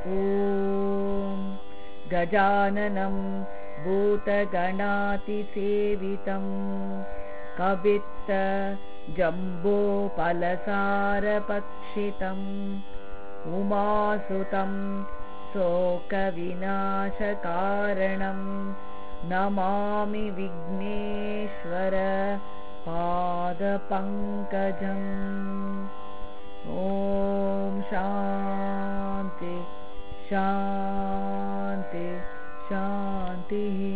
ॐ गजाननं भूतगणातिसेवितं कवित्तजम्बोफलसारभक्षितम् उमासुतं शोकविनाशकारणं नमामि विघ्नेश्वर पादपङ्कजम्। ॐ शान्ति शान्ति शान्तिः।